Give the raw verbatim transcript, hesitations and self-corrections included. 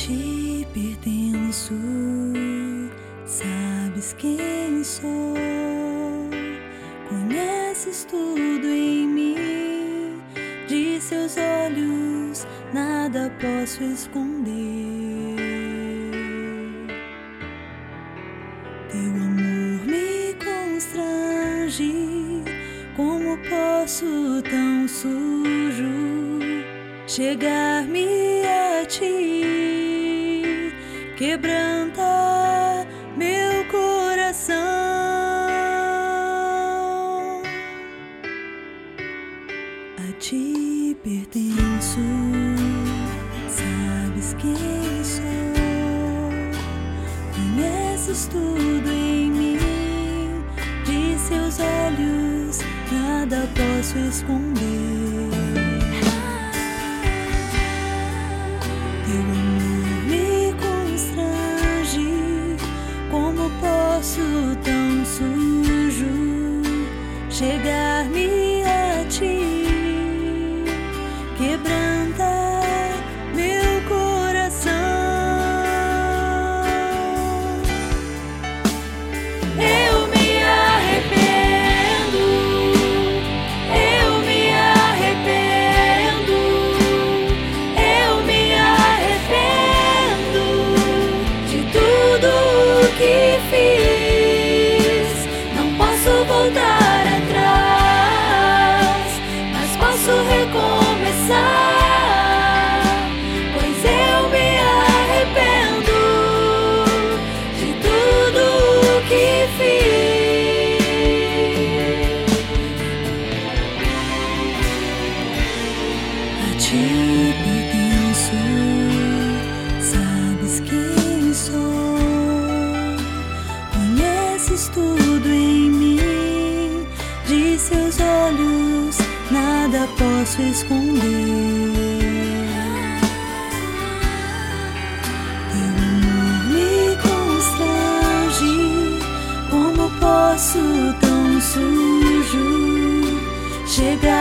ti pertenço, sabes quem sou, conheces tudo em mim, de seus olhos nada posso esconder. Teu amor me constrange, como posso tão sujo chegar-me a ti, quebranta meu coração. A ti pertenço, sabes quem sou, conheces tudo em mim, de seus olhos nada posso esconder. Teu amor me constrange, como posso tão sujo chegar-me a ti, quebranta meu coração. Eu me arrependo, eu me arrependo, eu me arrependo de tudo o que fiz. Não posso voltar atrás, mas posso recomeçar, pois eu me arrependo de tudo o que fiz. A ti pertenço, sabes quem sou, conheces tudo em mim, de seus olhos nada posso esconder. Teu amor me constrange, como posso tão sujo chegar